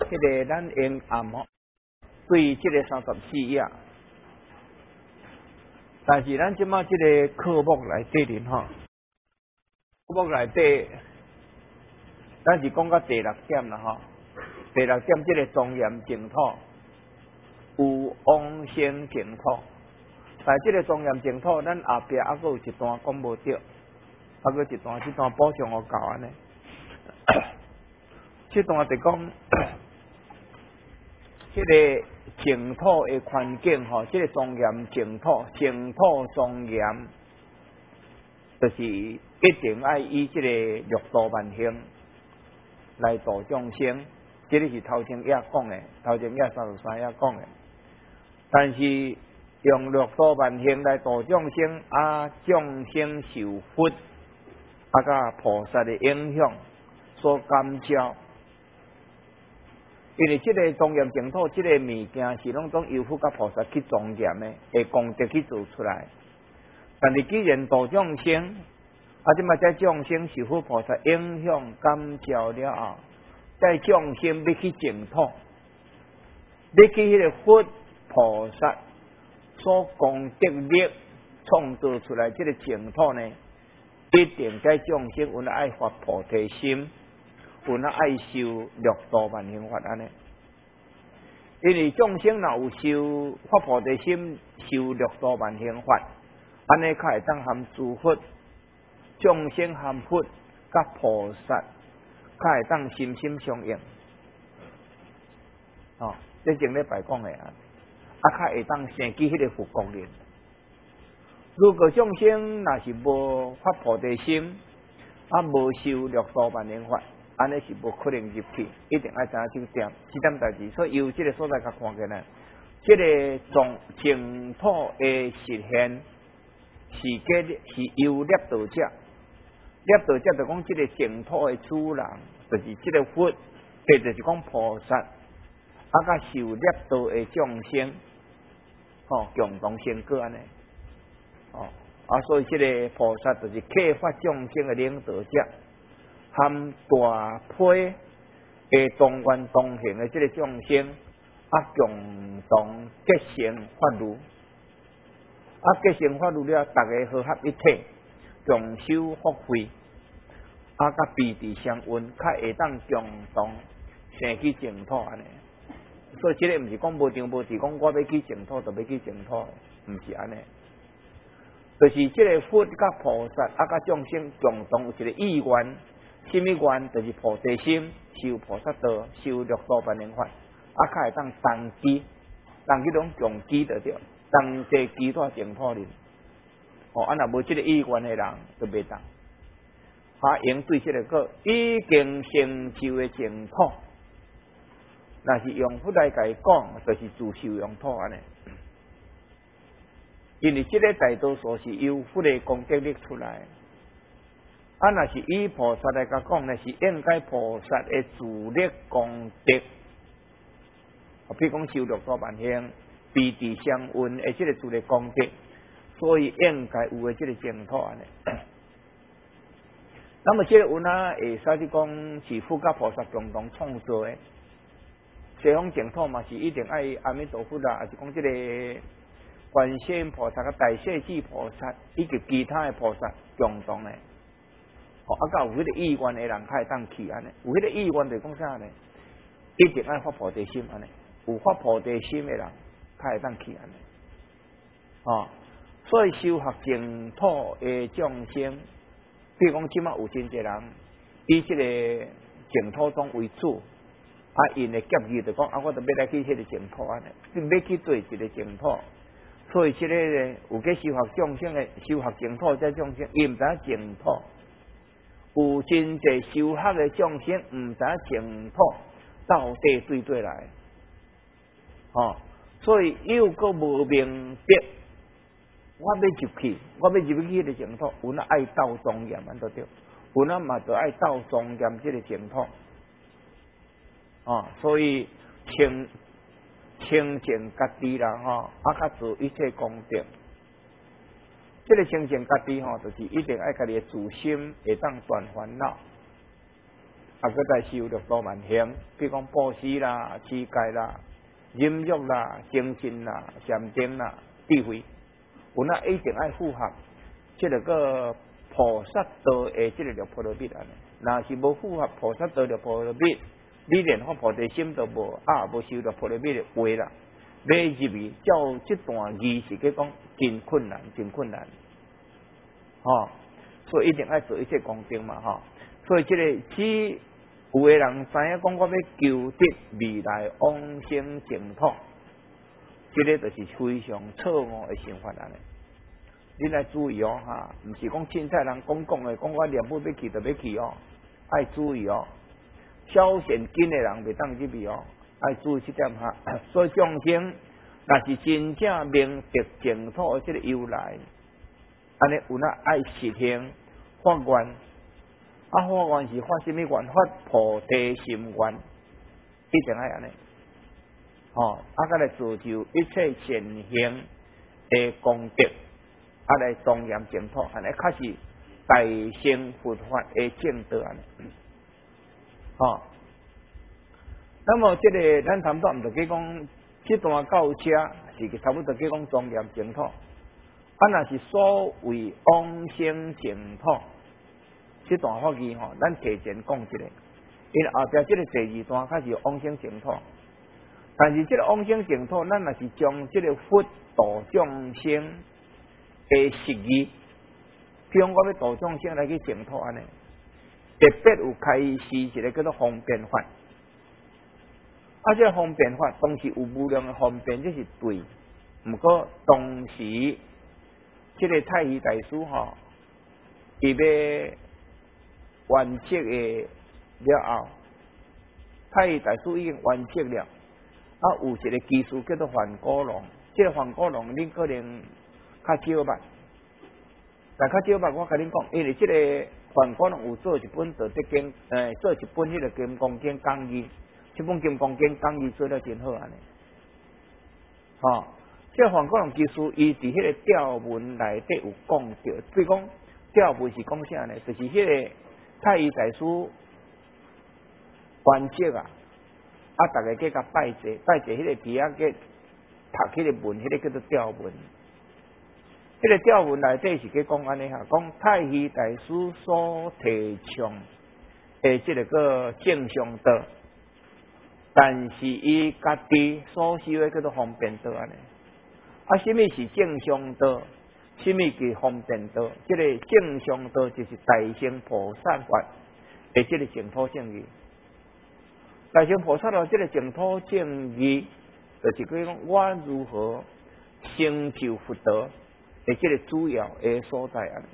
迄个咱阴暗吼，对即个34页，但是咱即马即个科目内底吼，科目内底，咱是讲到第6点啦吼。第6点，即个庄严净土有往生净土，但即个庄严净土，咱后壁还佫有一段讲无着，还佫一段，这段补充互教安尼。这段就讲，这个净土的环境吼，这个庄严净土，净土庄严，就是一定要以这个六度万行来度众生。这个是头前页讲的，头前页33页讲的。但是用六度万行来度众生，众生受佛甲菩萨的影响所感召。因为这个庄严净土，这个物件是拢从由佛甲菩萨去庄严的，会功德去做出来。但是既然度众生，即嘛在众生受佛菩萨影响感召了后，在众生要去净土，要去迄个佛菩萨所功德力创造出来这个净土呢，一定在众生有爱发菩提心。有爱修六度万行法安尼，因为众生若有修发菩提心，修六度万行法，安尼才会当含诸佛、众生含佛甲菩萨，才会当心心相应。哦，这前礼拜讲的才会当生起迄个佛国念。如果众生若是无发菩提心，无修六度万行法，安尼是无可能入去，一定要知影这点，这点代志。所以由这个所在甲看起来，这个净土的实现是由涅道者，涅道者就讲这个净土的主人，就是这个佛，或者是讲菩萨，甲受涅道的众生，共同成果安尼，所以这个菩萨就是启发众生的领导者。含大批的同愿同行的这个众生，共同结成法律，结成法律了，大家和合一体，共修福慧，甲彼此相运，才会当共同生起净土安尼。所以这个毋是讲无张无弛，讲我要去净土就要去净土，毋是安尼。就是这个佛甲菩萨甲众生共同有一个意愿。什么愿？就是菩提心，修菩萨道，修六度万行法，才会当同机拢共机得着，同齐机在净土里。若无这个意愿的人，就袂当。用对这个个已经成就的净土，若是用佛来甲伊讲，就是自受用土安尼。因为这个大多数是由佛的功德力出来。若是以菩萨来讲呢，是应该菩萨的自力功德，比如讲修六度万行、彼此相运的这个自力功德，所以应该有的这个净土安尼。那么这个运会使你讲是佛甲菩萨共同创造的，西方净土嘛是一定爱阿弥陀佛啦，还是讲这个观世音菩萨、大势至菩萨以及其他的菩萨共同的。有迄个意愿的人，才会当去安尼。有迄个意愿就讲啥呢？一定爱发菩提心安尼。有发菩提心的人，才会当去安尼。所以修学净土的众生，比如讲即马有真济人以这个净土宗为主，因的结义就讲我就要来去迄个净土安尼，要去做一个净土。所以这个呢，有去修学众生的修学净土这众生，伊毋知影净土。有真济修学的众生，毋知净土到底对对来，所以又个无明白，我要入去，我要入去迄个净土，有那爱斗庄严安都对，有那嘛就爱斗庄严这个净土，所以清净家己啦，较做一切功德。这个清净家己就是一定爱家己的自心会当断烦恼， 搁再修六道万行，比如讲布施啦、持戒啦、忍辱啦、精进啦、禅定啦、智慧，有那一定爱符合这个菩萨道的这个六波罗蜜安尼。若是无符合菩萨道六波罗蜜，你连发菩提心都无，无修六波罗蜜的话啦，要入去照这段仪式去讲，真困难，真困难。所以一定要做一切功德嘛，所以这个只有的人知影讲，我要求得未来往生净土，这个就是非常错误的想法安尼。你来注意唔是讲凊彩人讲的，讲我念不要去就要去爱注意小善根的人袂当入去爱注意这点所以众生若是真正明得净土的这个由来，安尼有那爱实行发愿，发愿是发什么愿？发菩提心愿，一定爱安尼。再来造就一切善行的功德，来庄严净土，安尼确实大乘佛法的正道安尼。那么这个咱谈到唔就去讲，这段到车是差不多去讲庄严净土，若是所谓往生净土，这段法语咱提前讲一个，因为后壁这个第二段开始往生净土，但是这个往生净土，咱若是将这个佛度众生的实义，比如我要度众生来去净土安尼，特别有开示一个叫做方便法。这个方便法当时有无量的方便，这是对。不过当时这个太虚大师伊要完结的了后，太虚大师已经完结了。有一个技术叫做梵古龙，这个梵古龙恁可能较少捌，但较少捌我甲恁讲，因为这个梵古龙有做一本道德经，做一本迄个金刚经讲义。这本金刚经讲义做得真好安尼，这梵古龙技术，伊伫迄个调文内底有讲到，比如讲调文是讲啥呢？就是迄个太虚大师完结大家去甲拜祭，迄个弟仔去读迄个文，迄个叫做调文。迄个调文内底是去讲安尼讲太虚大师所提倡的这个正常道。但是伊家己所修的叫做方便道安尼，什么是正常道？什么是方便道？这个正常道就是大乘菩萨法的这个净土正义。大乘菩萨的这个净土正义，就是讲我如何成就佛道的这个主要的所在安尼。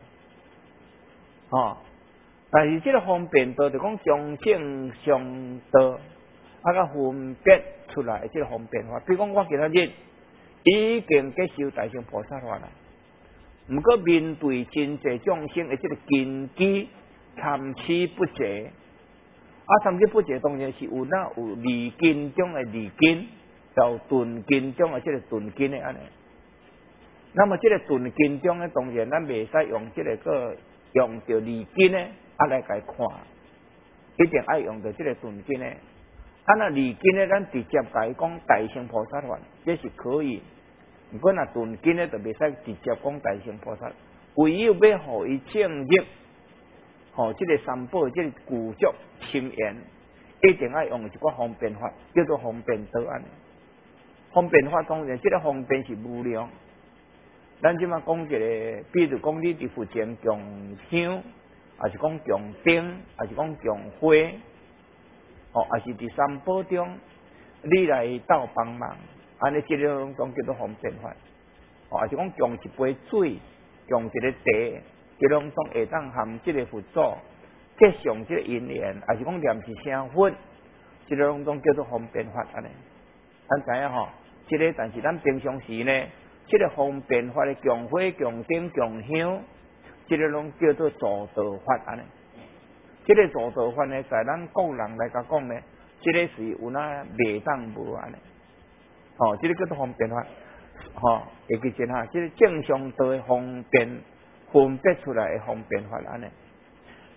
但是这个方便道就讲将正常道。甲分别出来这个方便法，比如讲我今仔日已经接受大乘菩萨法啦，毋过面对真济众生的这个根基参差不齐，参差不齐当然是有离根中的离根，到顿根中的这个顿根的安尼。那么这个顿根中呢，当然咱袂使用这个用着离根呢来甲看，一定爱用着这个顿根呢。那离根呢，咱直接甲伊讲大乘菩萨法，这是可以。不过那顿根呢，就袂使直接讲大乘菩萨。唯有要互伊正入，这个三宝，这个具足深言，一定要用一个方便法，叫做方便道安尼。方便法当然，这个方便是无量。咱即马讲一个，比如讲你伫佛前供香，还是讲供灯，还是讲供花。也是伫三宝中，你来斗帮忙，安尼这种叫做方便法。也是讲供一杯水，供一个茶，这种会当含这个佛祖结上这个因缘，也是讲念一声佛，这种叫做方便法安尼。咱知影这个但是咱平常时呢，这个方便法的供花、供灯、供香，这种叫做助道法安尼。这个助道法呢，在咱个人来讲呢，这个是有那袂当无安尼。这个叫做方便法。会记真这个正常道的方便分别出来的方便法安尼。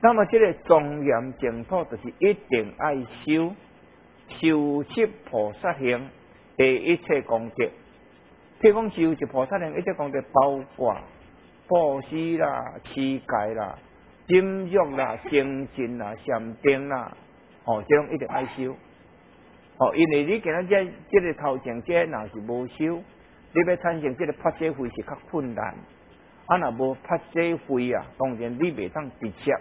那么这个庄严净土就是一定爱修习菩萨行的一切功德。譬如讲修习菩萨行一切功德，包括布施啦、持戒啦、忍辱啦、精进啦、禅定啦，这种一定爱修。因为你今仔这个头前这若是无修，你要产生这个发这慧是较困难。若无发这慧啊，当然你袂当直接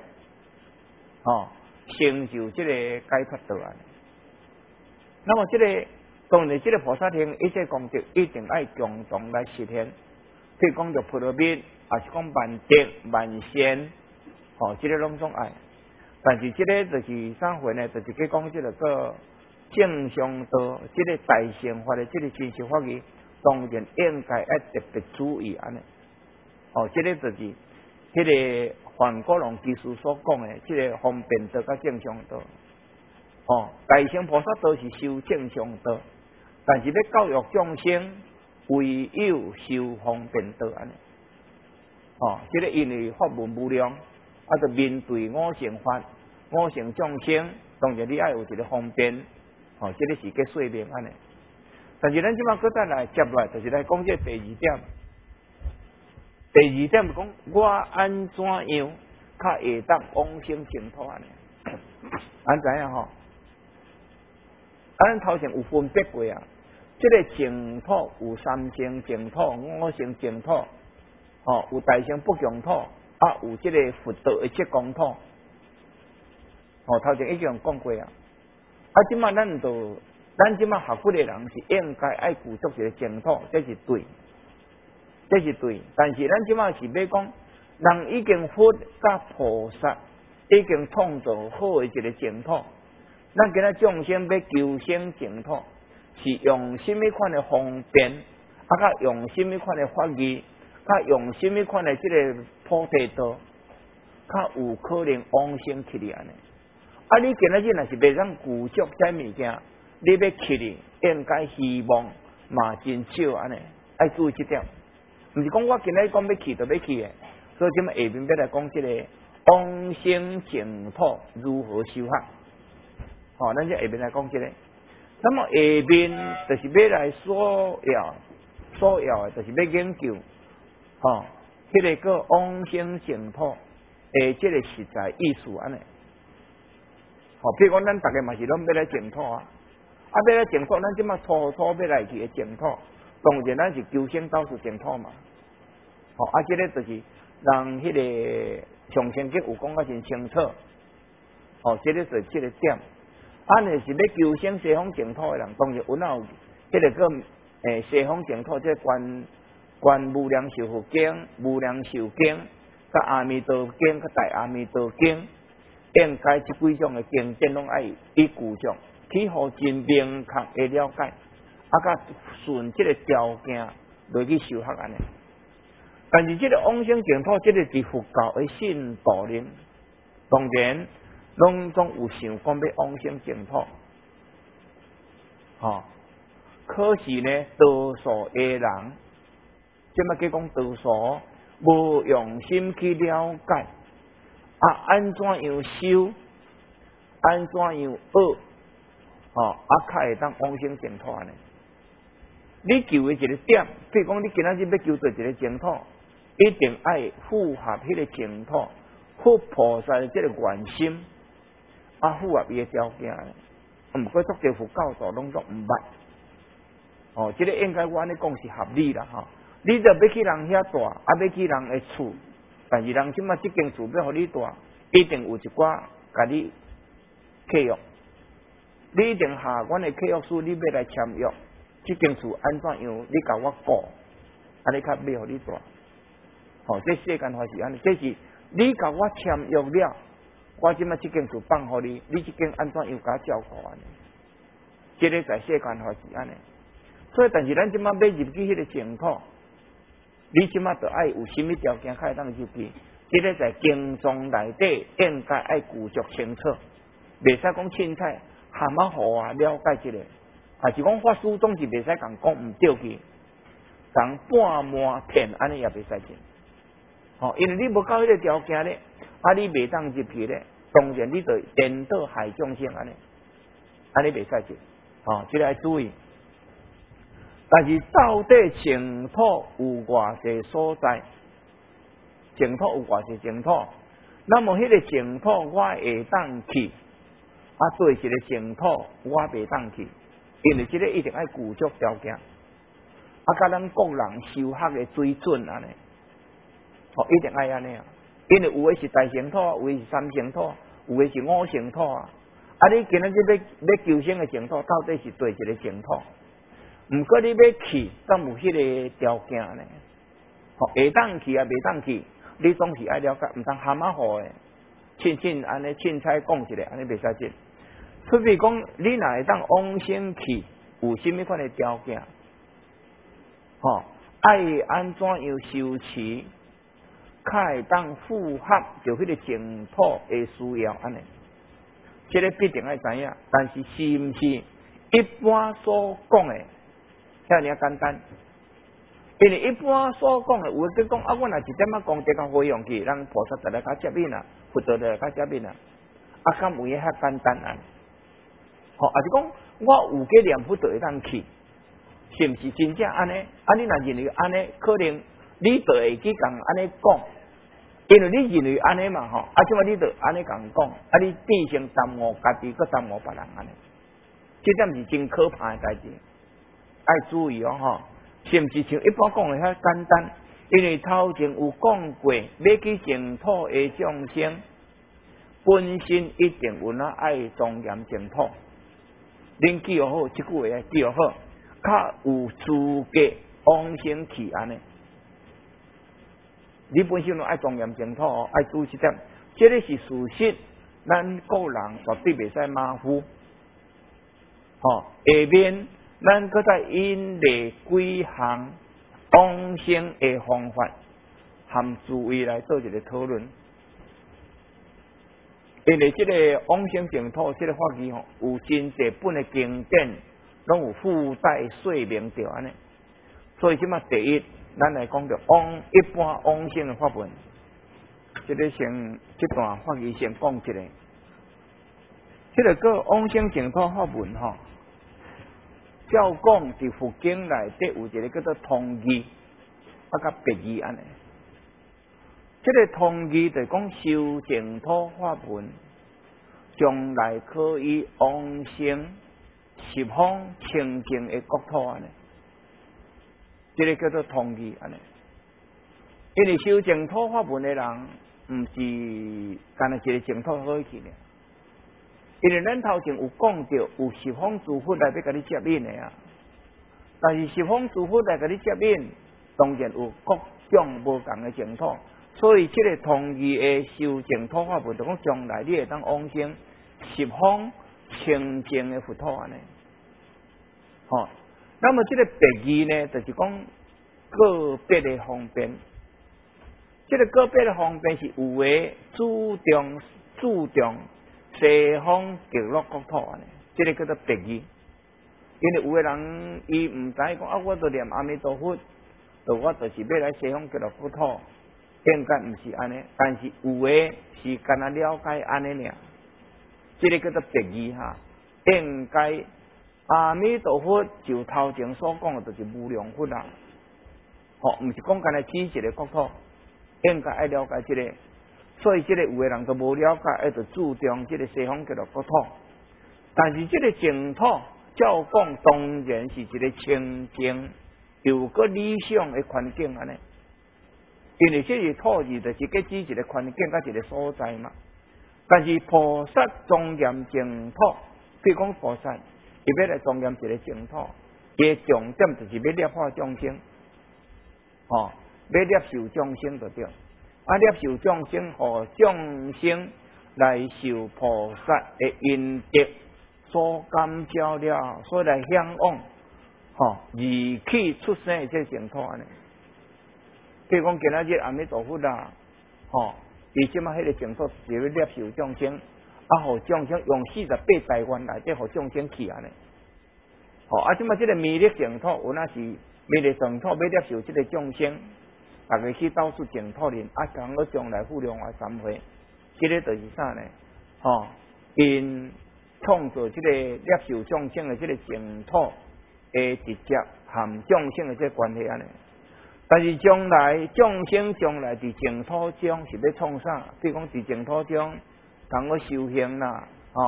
成就这个解脱道啊。那么这个当然，这个菩萨行一切功德一定爱共同来实现。譬如讲着菩提面，也是讲万德万善，这个拢总爱。但是这个就是啥货呢？就是去讲这个正常道，这个大乘法的这个真实法义，当然应该要特别注意安尼。这个就是这个梵谷龙居士所讲的，这个方便道甲正常道。大乘菩萨道是修正常道，但是要教育众生，唯有修方便道安尼。这个因为法门无量，就面对五乘法、五乘众生，当然你爱有一个方便，这个是个说明安尼。但是咱即马搁再来接来，就是来讲这第二点。第二点讲我安怎样较会当往生净土安尼？安怎样吼？咱头前有分别过啊，这个净土有三乘净土、五乘净土，有大乘不共土，有这个佛道的七公土。头前已经讲过啊。即马咱即马学佛的人是应该爱顾足一个净土，这是对。但是咱即马是要讲，人已经佛甲菩萨已经创造好的一个净土。咱今仔众生要求生净土，是用什么款的方便，甲用什么款的法义，甲用什么款的这个菩提道，较有可能往生去哩安尼。你今仔日若是袂当具足这物件，你要去哩，应该希望嘛真少安尼，爱注意这点。毋是讲我今仔讲要去就要去的，所以今下面要来讲这个往生净土如何修学。咱就下面来讲这个。那么下面就是要来所要的，就是要研究，这个往生净土的这个实在意思安尼。譬如讲，咱大家嘛是拢要来净土啊，要来净土，咱即马初要来去的净土，当然咱是求生到处净土嘛。这个就是人迄个上乘经有讲得真清楚。这个是这个点。若是要求生西方净土的人，当然有这个个西方净土，这观无量寿佛经、无量寿经、甲阿弥陀经、甲大阿弥陀经，应该这几种的经典拢爱依据上，去互真明确的了解，甲顺这个条件来去修学安尼。但是这个往生净土，这个是佛教的信徒人，当然拢总有想讲要往生净土，可是呢，多数的人，即么讲多数无用心去了解，安怎样修，安怎样学，较会当往生净土呢？你求的一个点，譬如讲你今仔日要求到一个净土，一定爱符合迄个净土，佛菩萨的这个愿心，符合伊的条件。毋过足多佛教徒拢都毋捌。这个应该我安尼讲是合理啦，你就要去人遐住，要去人的厝，但是人即马这间厝要互你住，一定有一寡甲你契约，你一定下阮的契约书，你要来签约。这间厝安怎样？你甲我顾，安尼较要互你住。这世间法是安尼，这是你甲我签约了，我即马这间厝放互你，你这间安怎样甲我照顾安尼？这个在世间法是安尼。所以，但是咱即马要入去迄个净土，你即马就爱有什么条件才会当入去？这个在经中内底应该爱具足清楚，袂使讲凊彩含糊了解这个。是讲法师总是袂使讲毋对去，讲半满骗安尼也袂使进。因为你无到迄个条件咧， 啊，你袂当入去咧，当然你就颠倒害众生安尼袂使入，这个要注意。但是到底净土有偌济所在？净土有偌济净土？那么迄个净土我会当去，对一个净土我袂当去，因为这个一定要具足条件，甲咱国人修学的水准安尼，一定要安尼啊。因为有的是大乘土，有的是三乘土，有的是五乘土啊。你今仔日要求生的净土，到底是对一个净土？毋过你要去，敢有迄个条件呢？会当去啊，袂当去，你总是爱了解，毋通蛤蟆好诶。凊安尼凊彩讲一下，安尼袂使进。除非讲你若会当往生去，有甚物款的条件？爱安怎样修持，才会当符合就迄个净土的需要安尼？这个必定要知影，但是是毋是一般所讲的？遐尔简单，因为一般所讲的，有的讲我若一点讲得较好用去，咱菩萨就来较接引啊，佛陀就来较接引啊，敢有遐简单啊？是讲我有个念佛就会当去，是毋是真正安尼？你若认为安尼，可能你就会去共安尼讲，因为你认为安尼嘛即摆你就安尼共讲，你变成耽误家己，搁耽误别人安尼，这点是真可怕的代志。要注意是毋是像一般讲的遐简单？因为头前有讲过，要去净土的众生，本身一定有爱庄严净土。恁记好，即句话记好，较有资格往生去安尼。你本身爱庄严净土爱注意一点，这个是事实，咱个人绝对袂使马虎。下面。咱搁再引例几项往生的方法，含诸位来做一个讨论。因为这个往生净土这个法义有真济本的经典，拢有附带说明着安尼。所以即马第一，咱来讲着一般往生的法门。这个先这段法义先讲一下。这个个往生净土法门照讲，伫佛经内底有一个叫做通义，甲别义安尼。这个通义就讲修净土法门，将来可以往生十方清净的国土安尼。这个叫做通义安尼。因为修净土法门的人，毋是干那一个净土可以去呢。因为咱头前有讲到，有十方诸佛来要甲你接引的啊。但是十方诸佛来甲你接引，当然有各种无同的净土。所以这个通义的修净土法门，就讲将来你会当往生十方清净的佛土安尼。那么这个别义呢，就是讲个别的方便。这个个别的方便是有的注重西方极乐国土安尼，这个叫做别义。因为有的人伊唔知讲我就念阿弥陀佛，我就是要来西方极乐国土，应该唔是安尼。但是有的是干那了解安尼尔，这个叫做别义应该阿弥陀佛就头前所讲的，就是无量佛啦。唔是讲干那只一个国土，应该爱了解这个。所以这个有的人都无了解，就注重这个西方极乐国土。但是这个净土，照讲当然是一个清净又个理想的环境安尼。因为这个土字就是个指一个环境甲一个所在嘛。但是菩萨庄严净土，譬如讲菩萨，伊要来庄严一个净土，伊的重点就是要摄化众生，要摄受众生就对。摄受众生，和众生来受菩萨的因德所感召了，所以来向往，而去出生的这净土安尼。譬如讲今仔日阿弥陀佛啦，伊即马迄个净土就要摄受众生，互众生用48代愿内底互众生去安尼。即马即个弥勒净土，有那是弥勒净土要摄受即个众生。大家去到处净土林，讲到将来富量外三会， 这个就是啥呢？因创造这个接受众生的这个净土的直接和众生的这个关系安尼。但是将来众生将来伫净土中是要创啥？比如讲伫净土中，通个修行啦，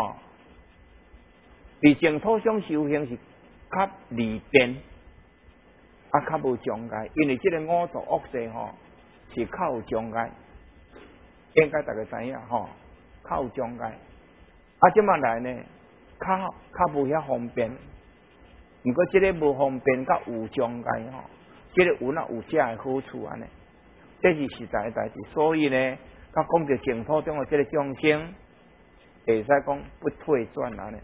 伫净土中修行是较利便，较无障碍，因为这个五浊恶世是较有障碍，应该大家知影较有障碍。即摆来呢，较无遐方便，不过这个无方便，甲有障碍这个有有这的好处安尼，这是实在的代志。所以呢，甲讲到净土中的这个众生，会使讲不退转安尼。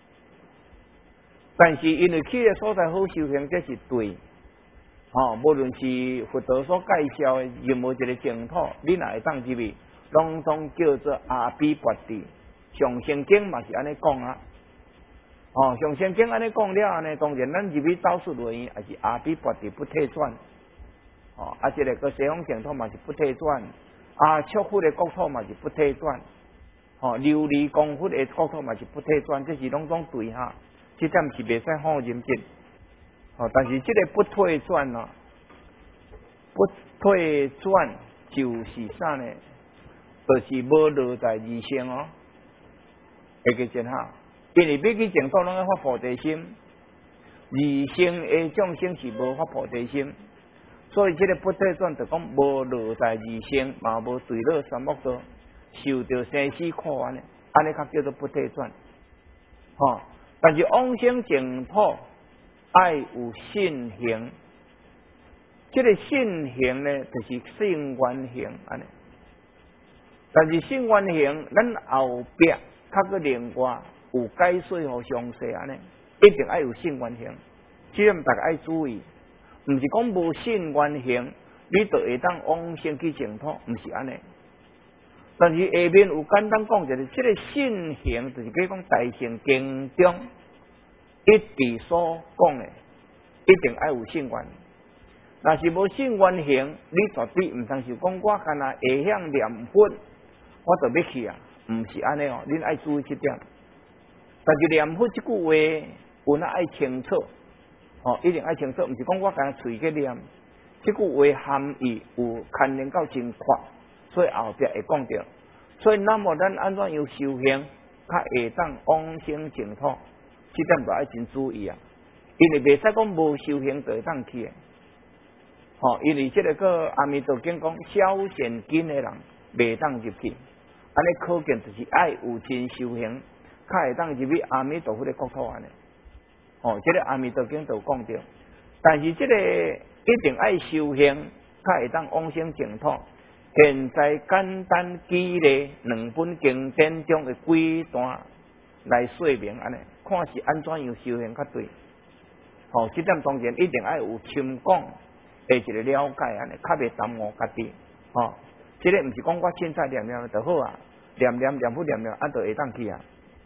但是因为去的所在好修行，这是对。无论是佛陀所介绍的任何一个净土，你若会当入去，拢总叫做阿毗跋致。上圣经嘛是安尼讲啊。上圣经安尼讲了呢，当然咱入去倒数落去，也是阿毗跋致不退转。这个个西方净土嘛是不退转，祝福的国土嘛是不退转，琉璃光佛的国土嘛是不退转，这是拢总对哈。这点是袂使放任的。但是这个不退转不退转就是啥呢？就是无落在二乘会记真哈。因为要去净土，拢要发菩提心，二乘的众生是无发菩提心，所以这个不退转就讲无落在二乘，嘛无坠落三恶道，受到生死苦安尼较叫做不退转。但是往生净土爱有信行，这个信行呢，就是信愿行安尼。但是信愿行，咱后壁较个另外有解说和详细安尼，一定要有信愿行，这点大家要注意。唔是讲无信愿行，你就会当往生去净土，唔是安尼。但是下面有简单讲一下，这个信行就是比如讲大乘经中一直所讲的，一定要有信愿。若是无信愿行，你绝对唔通是讲我干那会向念佛，我就要去啊，唔是安尼恁要注意这点。但是念佛这句话，有那爱清楚，一定爱清楚，唔是讲我干嘴去念，这句话含义有牵连到真阔，所以后壁会讲到。所以那么咱安怎样修行，较会当往生净土，这点就爱真注意啊。因为袂使讲无修行就会当去的。因为这个阿弥陀经讲，小善根的人袂当入去，安尼可见就是爱有真修行，较会当入去阿弥陀佛的国土安尼。这个阿弥陀经就讲到，但是这个一定爱修行，较会当往生净土。现在简单举例两本经典中的几段来说明安尼，看是安怎样修行较对。这点当然一定要有深讲的一个了解安尼，较袂耽误家己。这个唔是讲我凊彩念念就好啊，念佛念就会当去啊。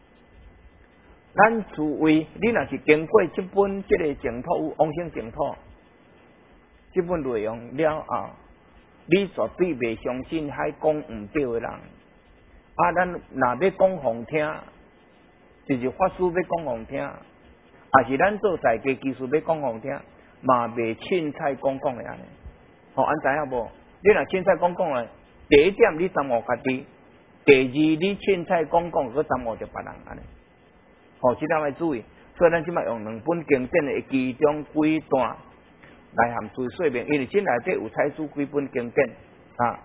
咱除非你若是经过这本这个净土往生净土这本内容了后，你绝对袂相信还讲唔对的人。咱若要讲互听，就是法师要讲互听，也是咱做在家技术要讲互听，嘛袂凊彩讲的安尼。安知影无？你若凊彩讲的，第一点你耽误家己，第二你凊彩讲去耽误着别人安尼。这点要注意。所以咱即摆用两本经典的其中几段来含注说明，因为这内底有采取几本经典啊。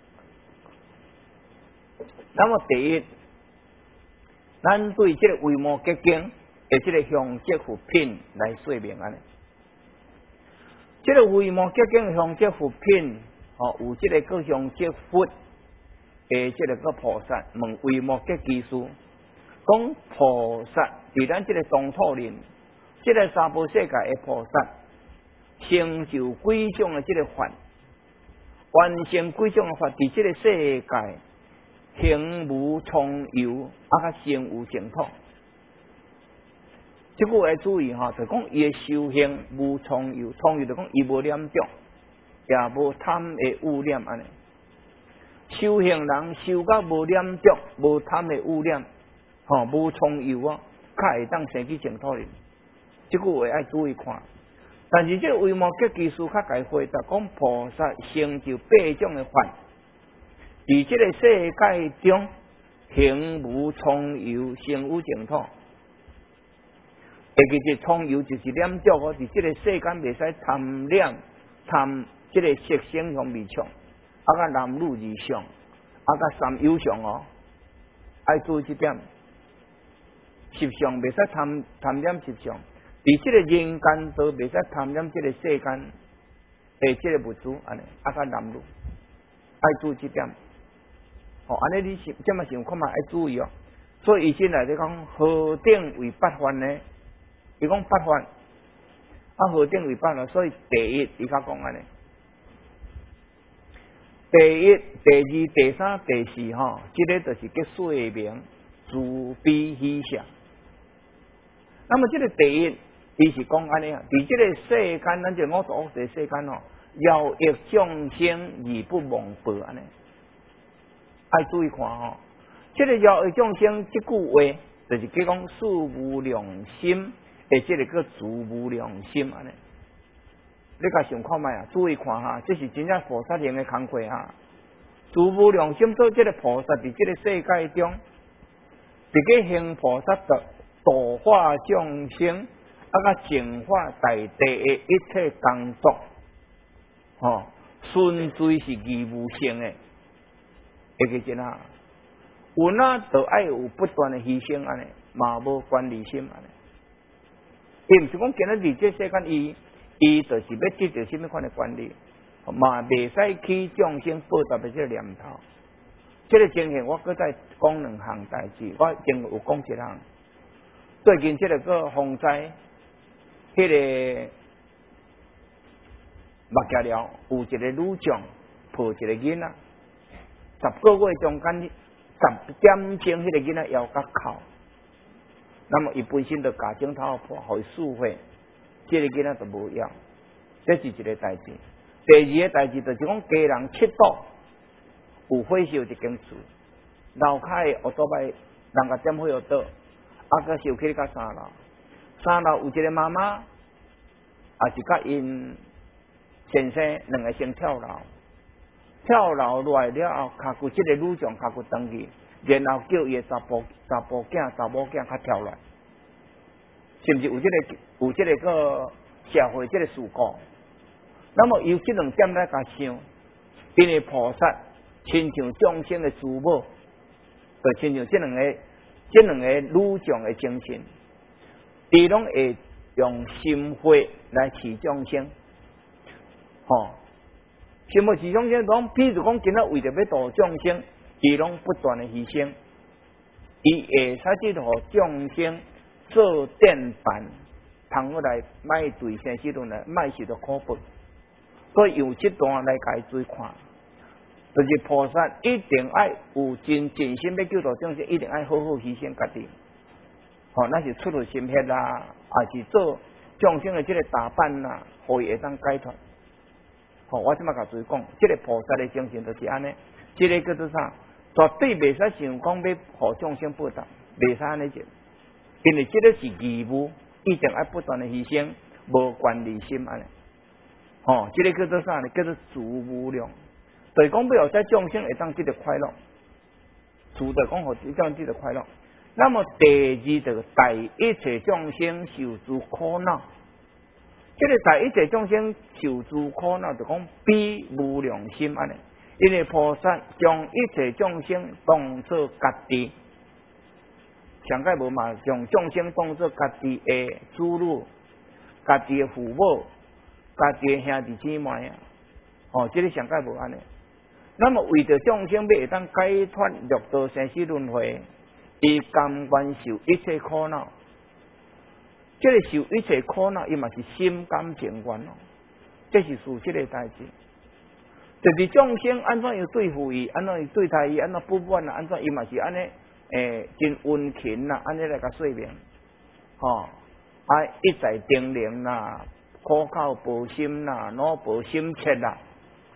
那么第一，咱对这个《维摩诘经》的这个详节佛品来说明安尼。这个《维摩诘经》的详节佛品，有这个个详节佛的这个个菩萨问维摩诘居士，讲菩萨伫咱这个东土人，这个三宝世界的菩萨，成就几种的这个法，完成几种的法，伫这个世界行无从有，较成有净土。这个要注意就讲伊的修行无从有，从有就讲伊无念着，也无贪的污念安尼。 修行人修到无染浊、无贪的污染，无冲油啊，较会当生起净土哩。这句话爱注意看。但是这维摩诘居士较解回答讲，菩萨成就8种的法，伫这个世界中行无冲油，成有净土。其实冲油就是染浊哦，伫这个世间袂使贪染、贪这个色声香味触，甲男女二相，甲三有相哦，爱注意这点。十相袂使贪染十相。伫这个人间都袂使贪染这个世间的这个物质，安尼甲男女爱注意这点。安尼你这么想看嘛，爱注意哦。所以伊先来咧讲，何等为八法呢？伊讲八法，何等为八法？所以第一，伊甲讲安尼，第一、第二、第三、第四，这个就是叫说明慈悲喜舍。那么这个第一。伊是讲安尼啊，伫这个世间，咱这五浊恶世世间饶益众生而不忘报安尼，爱注意看这个饶益众生这句话，就是叫讲事无良心，这个叫自无良心安尼。你甲想看觅啊，注意看这是真正菩萨行的工课自无良心做这个菩萨，伫这个世界中，伫个行菩萨道，度化众生。甲净化大地的一切工作，顺序是义务性的，会记真有就爱有不断的牺牲安尼，嘛无管理心安尼。伊毋是讲今仔日这世间伊就是要得到什么款的管理，嘛袂使起众生报答的这个念头。这个情形我搁再讲2项代志，我前有讲1项。最近这个洪灾。迄个目家寮有一个女将抱一个囡仔，10个月中间10点钟，迄个囡仔腰甲哭，那么伊本身就家境头破，互伊输血，这个囡仔就无要，这是一个代志。第二个代志就是讲家人7度有火烧一间厝，楼骹的奥多摆人甲点火药倒，个烧起到3楼。3楼有一个妈妈，也是甲因先生2个先跳楼，跳楼落来了后，脚骨这个女将脚骨断去，然后叫伊的查甫囝、查某囝较跳来，是不是有这个社会这个事故？那么由这2点来甲想，因为菩萨亲像众生的父母，就亲像这两个女将的精神。伊拢会用心血来持众生，心血持众生，譬如讲今仔为着要度众生，伊拢不断的牺牲，伊会使去互众生做典范，通好来卖对生死论来卖受到苦报，所以用这段来解注意看，就是菩萨一定爱有真心要救度众生，一定爱好好牺牲家己。那是出入心血啦，也是做众生的这个打扮啦，互伊会当解脱。我即马甲注意讲，这个菩萨的精神就是安尼，这个叫做啥？绝对袂使想讲要互众生报答，袂使安尼做，因为这个是义务，一定爱不断的牺牲，无管理心安尼。这个叫做啥呢？叫做自无量，就是讲要使众生会当得到快乐，自就讲互众生得到快乐。那么第二就是带一切众生受诸苦恼，这个带一切众生受诸苦恼，就讲悲无量心安尼。因为菩萨将一切众生当作家己，上界无嘛，将众生当作家己的子女、家己的父母、家己的兄弟姊妹这个上界无安尼。那么为着众生要会当解脱六道生死轮回。伊甘愿受一切苦恼，这个受一切苦恼，伊嘛是心甘情愿这是事实的代志。就是众生安怎样对付伊，安怎样对待伊，安怎不满啊，安怎伊嘛是安尼真温情啦，安尼来甲说明，一再叮咛啦，苦口婆心啦，脑婆心切啦，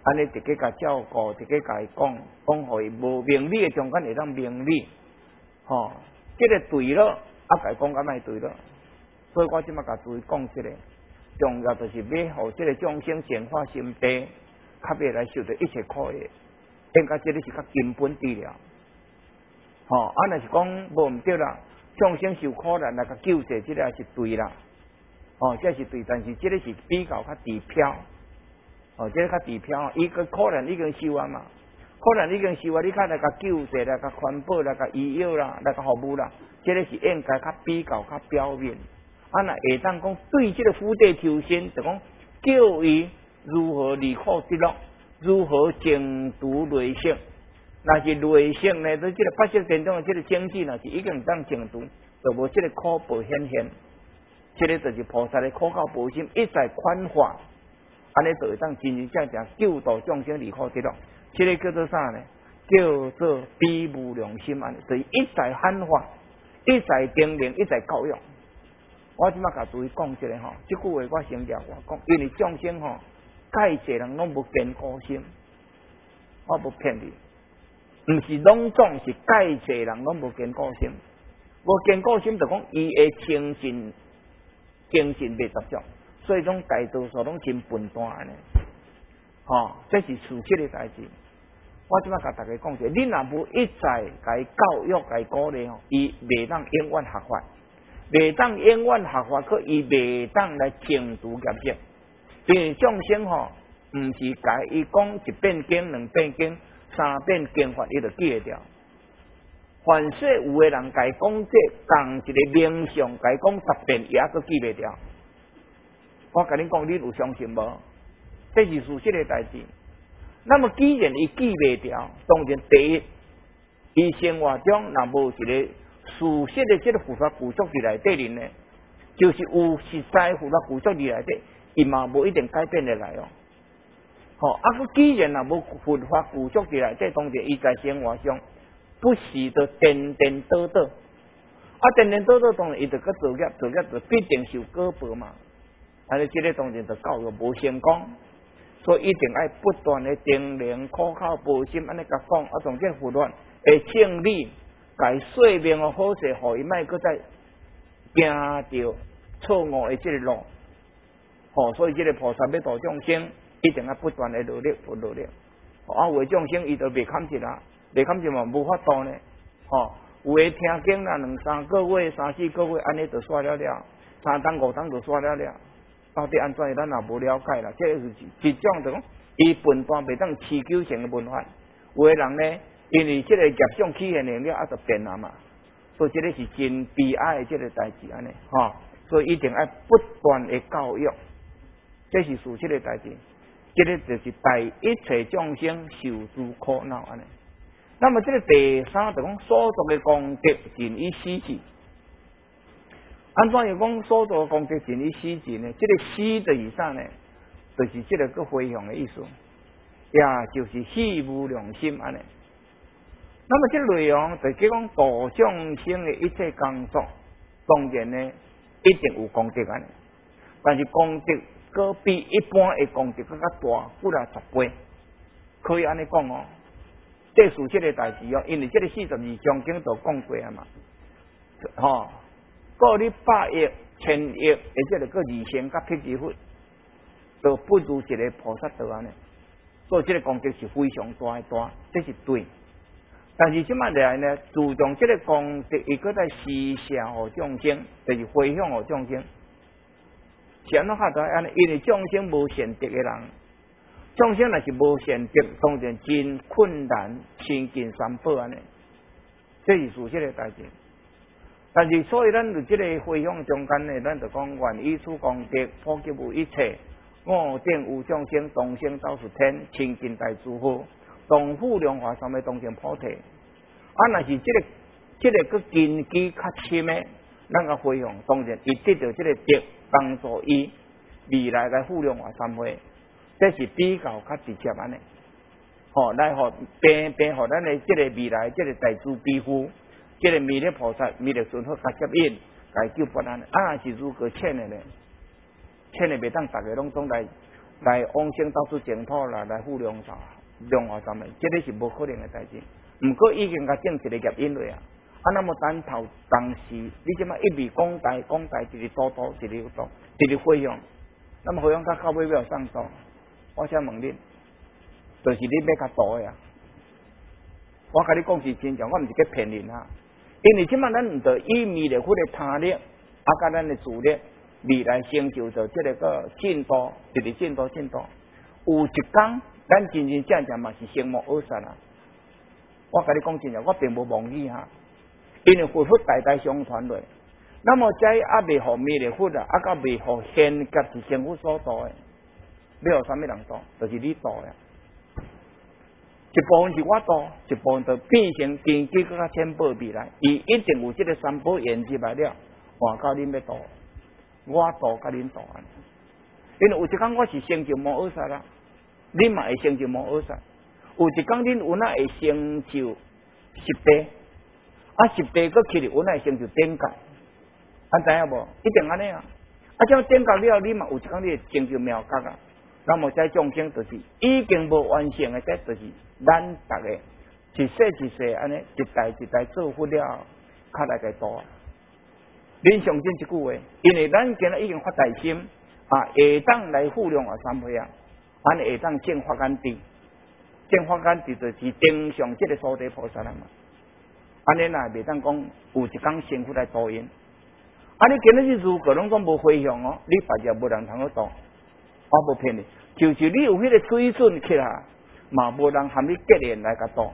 安尼直接甲照顾，直接甲伊讲互伊无明理的中间会当明理，这个对了，甲伊讲甲卖对了，所以我即马甲注意讲这个，重要就是要互这个众生净化心地，较袂来受到一切苦的，应该这个是较根本治疗。若是讲无毋对啦，众生受苦难来甲救济，这个也是对啦，这是对，但是这个是比较较低飘。这个较低飘，伊个可能已经受完嘛，可能已经受完，你较来甲救济来甲环保来甲医药啦，来甲服务啦，这个是应该较比较较表面。若会当讲对这个福地求生，就讲教伊如何离苦得乐，如何净除累性。若是累性呢，对这个八识当中的这个经济，若是已经当净除，就无这个苦报显现。这个就是菩萨的苦口婆心，一再宽化。安尼就会当真真正正救度众生离苦得乐，这个叫做啥呢？叫做悲无良心安尼，所以一再喊话，一再叮咛，一再教育。我即马甲注意讲一个这句话我先了我讲，因为众生介济人拢无坚固心，我无骗你，毋是拢总是介济人拢无坚固心，无坚固心就讲伊的精神未达足。所以种大多数拢真笨蛋安尼，这是事实的代志。我即摆甲大家讲者，你若无一再甲伊教育、甲伊鼓励伊袂当永远学法，袂当永远学法，可伊袂当来净除业障。因为众生毋是甲伊讲一遍经、两遍经、三遍经法，伊就记会掉。凡说有的人甲伊讲这同一个名相，甲伊讲10遍，伊还佫记袂掉。我甲你讲，你有相信无？这是事实的代志。那么既然伊记袂掉，当然第一，伊生活中若无一个事实的这个佛法古作伫内底呢，就是有实在佛法古作伫内底，伊嘛无一定改变得来哦。佮既然若无佛法古作伫内底，当然伊在生活中不时的颠颠倒倒，颠颠倒倒，当然伊就佮做业就必定受果报嘛。安尼，这个当然就教育无成功，所以一定要不断的叮咛、苦口婆心，安尼甲讲，从这佛法会正理，甲伊说明好势，互伊莫搁再行着错误的这个路。所以这个菩萨要度众生，一定要不断的努力，努力。为众生伊就袂堪一啦，袂堪一嘛无法度呢。有的听经啦，2、3个月、3、4个月，安尼就煞了了，3冬5冬就煞了了。到底安怎的，咱也无了解啦。这个是一种就讲，伊笨蛋袂当持久性的文化。有的人呢，因为这个业相起现了，就变啊嘛。所以这个是真悲哀的这个代志安尼，所以一定要不断的教育，这是事实的代志。这个就是带一切众生受诸苦恼安尼。那么这个第三就讲所作的功德尽以施之。安怎样讲所作功德尽以施之呢？这个施的以上呢，就是这个回向的意思，也就是喜无良心安尼。那么这个内容就是讲度众生的一切工作，当然呢一定有功德安尼，但是功德搁比一般的功德搁较大，不了10倍，可以安尼讲哦。这属这个代志哦，因为这个42章经都讲过啊嘛，过你100亿、1000亿，而且个2000甲辟支佛，都不如一个菩萨道安尼。所以这个功德是非常大的大，这是对。但是即摆来呢，注重这个功德，伊搁在施舍互众生，就是回向互众生。是安怎较大安尼？因为众生无善德的人，众生若是无善德，当然真困难亲近三宝安尼。这是事实的代志。但是，所以咱伫这个回向中间呢，咱就讲愿以此功德普及有一切五顶有众生，同生到是天，亲近大诸佛，同富良华三昧同成菩提。若是这个个根基较深的，咱个回向当然伊得到这个德，帮助伊未来来富良华三昧，这是比较较直接安尼。来互变互咱的这个未来这个大慈悲父。这个弥勒菩萨、弥勒尊佛甲接引，甲救拔咱。是如何欠的呢？欠的袂当大家拢总来来往生到处净土啦，来护良化三昧，这个是无可能的代志。毋过已经甲整一个业因落啊，那么等头当时，你即马一味讲大，一直多，一直多，一直回向，那么回向到尾要上道，我想问恁，就是你要较大的啊。我甲你讲是真正，我毋是去骗人啊。因为即马咱毋得以弥勒佛的他力，甲咱的自力，未来成就着这个进度，一直进度。有一天，咱真正嘛是成魔而杀啊！我甲你讲真正，我并无妄语哈，因为佛代相传落。那么在未互弥勒佛啊，甲未互现劫是政府所做的，要互啥物人做？就是你做呀。一部分是我做，一部分就变成经济更加千倍未来。伊一定有这个三宝演入来了，换到恁要做，我做甲恁做安。因为有一天我是成就魔而杀啦，恁嘛会成就魔而杀。有一天恁有哪会成就十地，十地搁去有哪会成就顶觉，知影无？一定安尼啊！这样顶觉了，你嘛有一天你会成就妙觉啊。那么在众生就是已经无完成的，这就是咱大家一世安尼一代做佛了，较来个多啊！恁相信一句话，因为咱今日已经发大心下当来护良化三昧啊，下当正法眼地，正法眼地就是顶上这个所地菩萨啦嘛。安尼呐，袂当讲有一天成佛来度因，你今日如果拢总无回向哦，你别日无人通去度。我无骗你，就是你有迄个水准起来，嘛无人含你结连来甲度。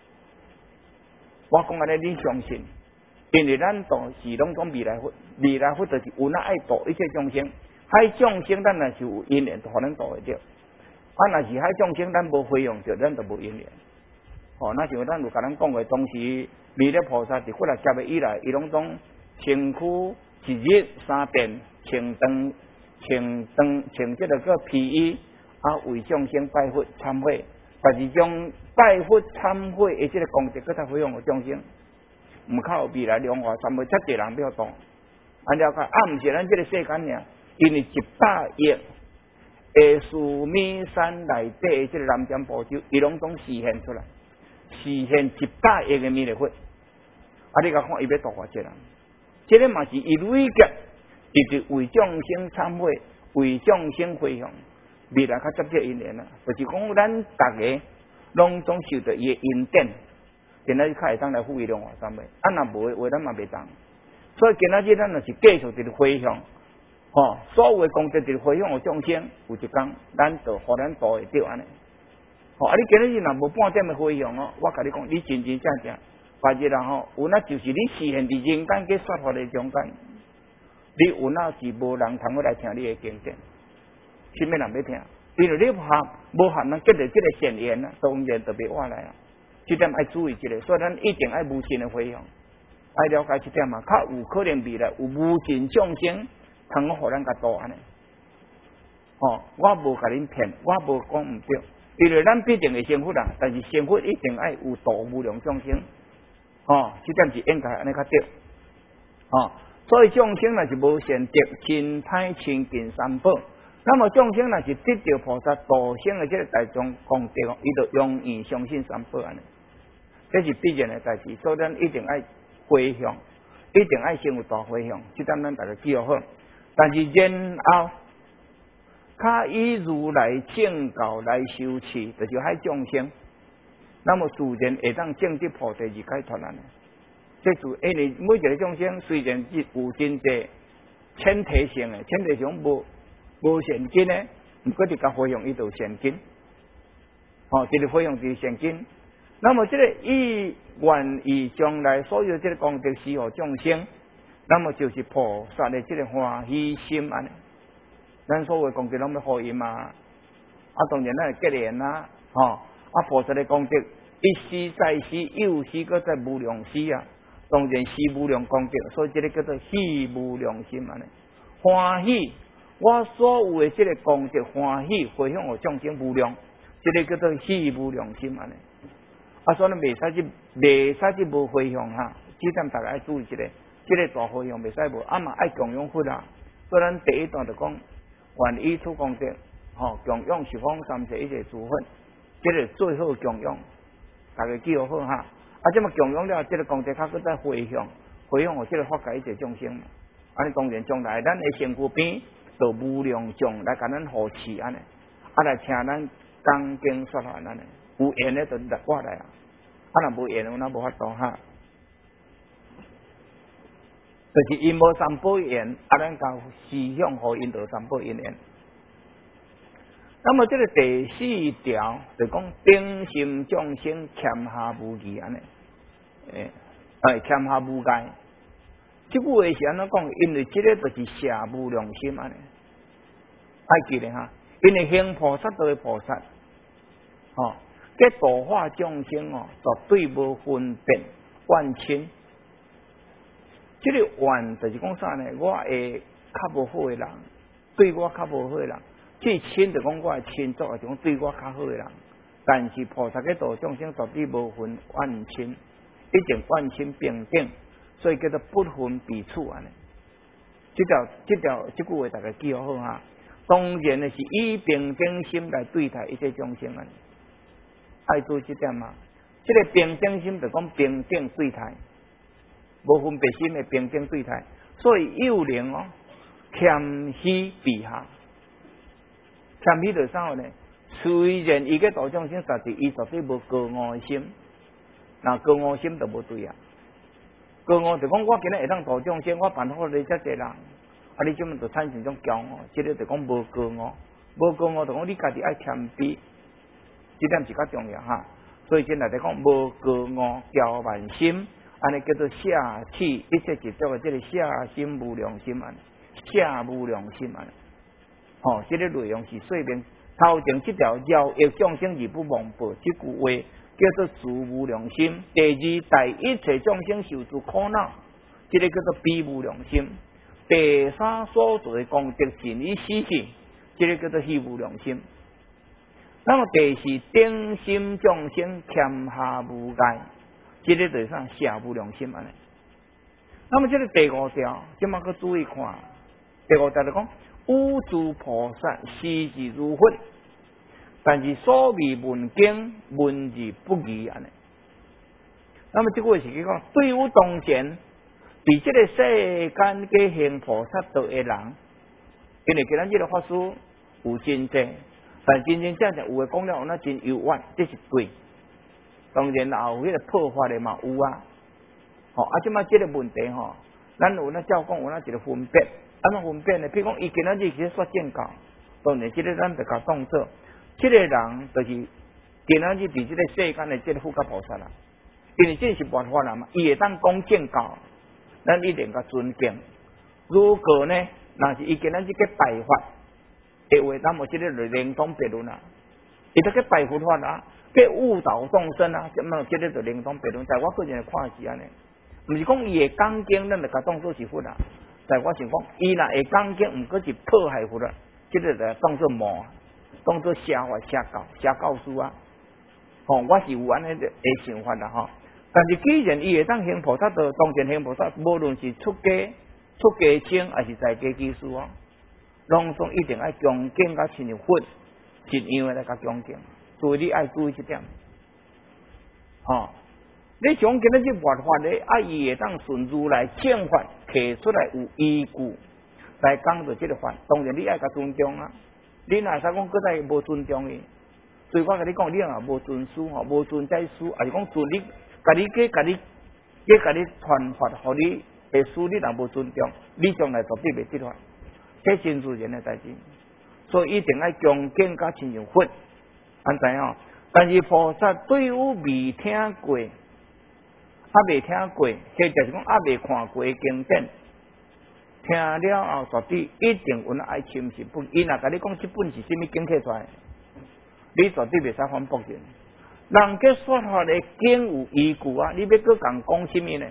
我讲安尼，你相信，因为咱度是拢讲未来佛，未来佛就是有哪爱度一切众生，海众生咱若是有因缘，互咱度会着。若是海众生咱无回向着，咱就无因缘。那像咱有甲咱讲过，当时弥勒菩萨伫过来劫的以来，伊拢总身躯一日三遍穿这个皮衣为众生拜佛忏悔，但是将拜佛忏悔的这个功德，搁再回向给众生，唔靠未来良化三昧，遮济人要度。了解毋是咱这个世间尔，因为100亿的须弥山内底的这个南瞻部洲，伊拢总实现出来，实现100亿的弥勒佛。你甲看伊要度偌济人，这个嘛是伊累劫。一直为众生忏悔，为众生回向，未来较接这因缘啦。就是讲，咱大家拢总受到伊的因典，今仔日较会当来富裕良化三昧。若无的话，咱嘛袂当。所以今仔日咱若是继续一直回向，所有的功德一直回向给众生，有一天咱就互咱度会着安尼。你今仔日若无半点的回向我甲你讲，你真正，别日有那就是你实现伫人间给说法的中间。你有哪是无人通过来听你的经典？什么人要听？因为你无合咱结着这个善缘当然特别话来啊。这点爱注意一下，所以咱一定爱无尽的回向，爱了解这点嘛。较有可能未来有无尽众生通互咱甲度安尼。我无甲恁骗，我无讲毋对，因为咱必定会成佛啦，但是成佛一定爱有度无量众生。这点是应该安尼较对。所以众生若是无善德，亲歹亲近三宝，那么众生若是得到菩萨度生的这个大众功德，伊就永远相信三宝安尼，这是必然的代志。所以咱一定爱回向，一定爱先有大回向，这点咱大家记好。但是然后，较以如来正教来修持，就是海众生，那么自然会当证得菩提而解脱安尼。这就因为每一个众生虽然有真济前提性的，前提上无现金的，毋过伫甲回向伊就现金，就是回向就是现金。那么这个意愿意将来所有这个功德施予众生，那么就是菩萨的这个欢喜心安尼。咱所有功德拢要互伊嘛，当然咱会结连啦，菩萨的功德一施再施，又施搁再无量施啊。当然是无量功德，所以这个叫做喜无量心安尼，欢喜我所有的这个功德欢喜回向给众生无量，这个叫做喜无量心安尼。所以袂使去无回向哈，这点大家要注意一下，这个大回向袂使无，嘛爱供养佛啊。所以咱第一段就讲，愿以此功德供养十方三世一切诸佛，这个最好供养，大家记好哈。这么供养了，这个功德较搁再回向互这个法界一切众生。安尼当然将来咱的身躯边，就无量众来甲咱护持安尼，来请咱讲经说法安尼，有缘的就过来啊，若无缘的咱无法度哈。就是因无三宝缘，咱教思想互因得三宝因缘。那么这个第四条就讲顶心众生欠下无义安尼，欠下无戒。这句话是安怎讲？因为这个就是下无良心安尼，爱记咧哈。因为行菩萨都是菩萨，这度化众生绝对无分辨万亲。这个怨就是讲啥呢？我会较无好的人，对我较无好的人，这亲就讲我的亲族，就讲对我较好的人。但是菩萨嘅度众生绝对无分万亲，一定万亲平等。所以叫做不分彼此安尼，这句话大家记好哈。当然呢是以平等心来对待一切众生安尼，爱注意这点嘛。这个平等心就讲平等对待，无分别心的平等对待。所以幼灵谦虚避下，谦虚就啥呢？虽然伊个度众生，但是伊绝对无高傲的心，那高傲心就无对啊。高傲就讲我今日会当度众生，我办好你遮济人，你怎么就产生种骄傲？这个就讲无高傲，无高傲就讲你家己爱谦卑，这点是较重要哈。所以现在在讲无高傲骄慢心，安尼叫做下气一切执着的这个下心无良心安，下无良心安。这个内容是说明头前这条饶益众生而不忘报这句话。叫做自无良心。第二，待一切众生受诸苦恼，这个叫做悲无良心。第三，所做的功德尽已失去，这个叫做喜无良心。那么第四，顶心众生欠下无戒，这个就是啥？下无良心安尼。那么这个第五条，今麦去注意看。第五条就讲无诸菩萨视之如糞。但是所谓文经文字不义安尼，那么这个是讲对于当前伫这个世间嘅行菩萨道的人，因为今咱这个法师有真济，但真真正正有的讲了，那真幽怨，这是对。当然啦，有迄个破坏的嘛有啊，即马这个问题咱有那照讲有那一个分别，安怎分别呢？譬如讲，伊今仔日去说正教，当然这个咱就甲当做。这个人就是今仔日伫这个世间的这个护法菩萨啦，因为这是万法人嘛，伊会当讲正教，咱一定甲尊敬。如果呢，若是伊今仔日去拜法的话，咱无这个就另当别论啦。伊得去拜佛法啊，去误导众生啊，咁么这个就另当别论。在我个人的看是安尼，毋是讲伊会讲经，咱就甲当作是佛啦。在我想讲，伊若会讲经，毋过是迫害佛啦，这个就当作魔。当作邪法、邪教师啊！我是有安尼的想法啦但是既然伊会当行菩萨道，当前行菩萨，无论是出家僧还是在家居士拢总一定爱恭敬甲亲像佛一样的来甲恭敬，所以你爱注意这点。你像今日这佛法咧，伊会当顺如来正法摕出来有依据来讲做这个法，当然你爱甲尊重啊。你若使讲搁再无尊重伊，所以我甲你讲，你若无尊师无尊在师，还是讲尊你，甲你传法，互你的师，你若无尊重，你将来绝对袂得法，这真自然的代志。所以一定爱恭敬甲亲像佛，安知但是菩萨对于未听过，未听过，或者是讲未看过的经典。听了后，绝对一定有爱深信不疑。伊若甲你讲这本是什么经摕出来，你绝对袂使反驳人。人家说法的经有依据啊，你要搁讲讲什么呢？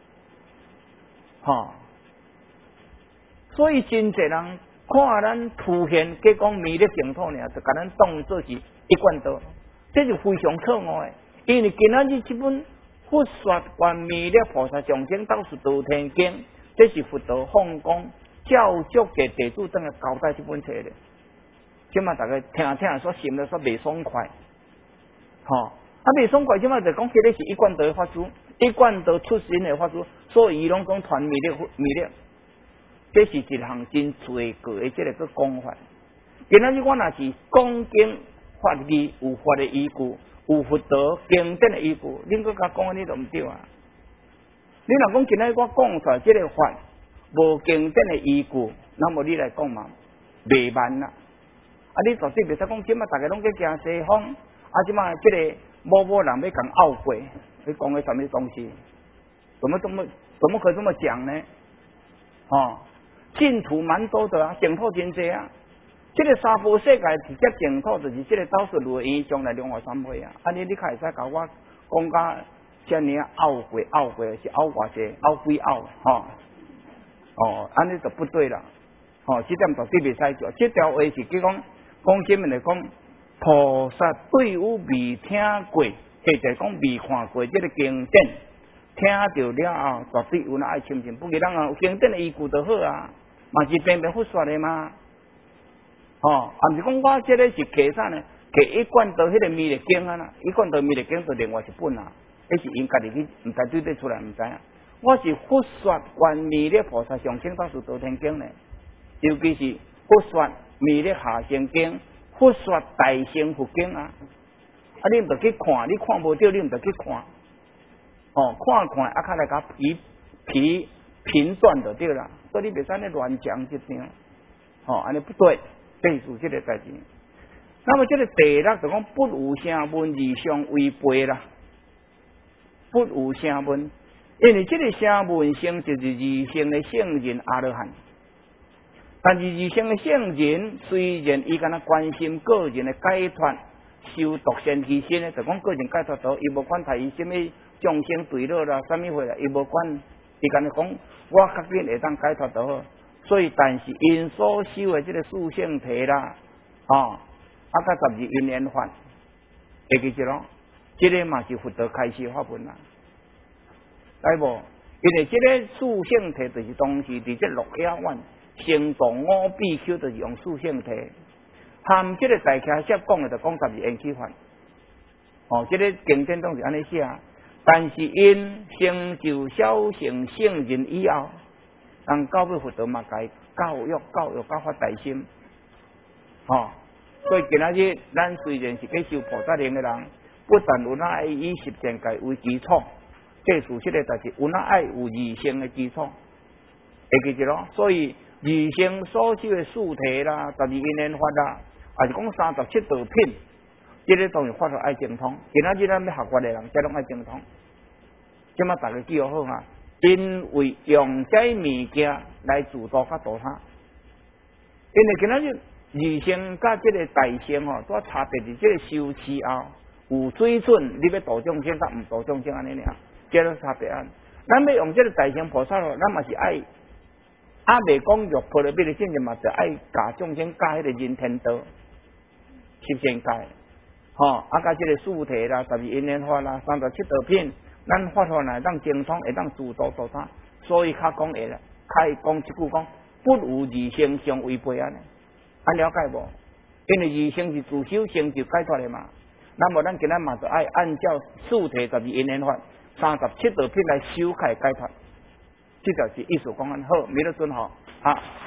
所以真侪人看咱凸显，计讲弥勒净土呢，就甲咱当作是一贯道，这是非常错误的。因为今仔日这本《佛说观弥勒菩萨众生道术道天经》。这是佛陀放光教育嘅弟子等嘅交代这本册咧， 即嘛大家听说心了说袂爽快，袂爽快，即嘛就讲迄个是一贯道的法师，一贯道出身的法师，所以伊拢讲传密力，这是一项真罪过的这个讲法。今仔日我若是讲经法义，有法的依据，有佛道经典的依据，恁搁甲讲安尼就毋对啊！你若讲今仔日我讲出来这个法无经典的依据，那么你来讲嘛，袂慢啦。你绝对袂使讲，即马大家拢在行西方，即马即个某人要讲拗过，你讲的什么东西？怎么可以这么讲呢？净土蛮多的啊，净土真济啊。这个娑婆世界直接净土就是这个倒数如意将来龙华三会啊！你较会使甲我讲甲遮尔拗过是拗偌济，拗几拗安尼就不对啦。这点绝对袂使做。这条话是讲前面来讲，菩萨对有未听过，或者讲未看过这个经典，听到了后，绝对有那爱亲近。不过咱有经典的依据就好啊，嘛是平平佛说的嘛。毋是讲我这个是摕啥呢？摕一贯道迄个弥勒经啊啦，一贯道弥勒经就另外一本啊，迄是因家己去毋知对出来毋知啊。我是佛说观弥勒菩萨上清倒数道天经呢，尤其是佛说弥勒下生经，佛说大乘佛经啊。你毋着去看，你看无着，你毋着去看。看较来甲批评断就对啦。所以你袂使咧乱讲一张，安尼不对。这是这个代志。那么这个第六就讲不无声闻二相违背啦，不无声闻，因为这个声闻性就是二乘的圣人阿罗汉，但是二乘的圣人虽然伊敢若关心个人的解脱、修独善其身呢，就讲个人解脱到，伊无管他伊什么众生对乐啦、什么货啦，伊无管，伊敢若讲我较紧会当解脱就好。所以，但是因所修的这个四圣体啦，甲12因缘法，会记住咯。这个嘛是佛道开示法门啦，对无？因为这个四圣体就是当时伫这六野湾成道五比丘，就是用四圣体，含这个大迦叶讲的就讲12缘起法。这个经典当是安尼写，但是因成就小乘圣人以后。当教育佛道嘛，该教育教发大心，所以今仔日咱虽然是去修菩萨行的人，不但有那爱以十善界为基础，这事实的代志有那爱有二乘的基础，会记住咯。所以二乘所修的四体啦、12因缘法啦，还是讲37道品，这个当然法律爱精通。今仔日咱要学佛的人，这拢爱精通。即马大家记好啊！因为用这物件来自度甲度他，因为今仔日二乘甲这个大乘所差别是这个修持后有水准，你要度众生甲毋度众生安尼尔，这个差别啊。咱要用这个大乘菩萨咱嘛是爱，未讲欲破了，别的境界嘛，就爱教众生教迄个人天道、十善界，甲这个四体啦、12因缘法啦、37道品。咱法法来当精通，会当自度度他，所以较讲会啦，较讲一句讲，不如二乘相违背啊！了解无？因为二乘是自修成就解脱的嘛。那么咱今仔嘛就爱按照四体12因缘法、37道品来修开解脱，这就是意思讲安好，弥勒尊好啊。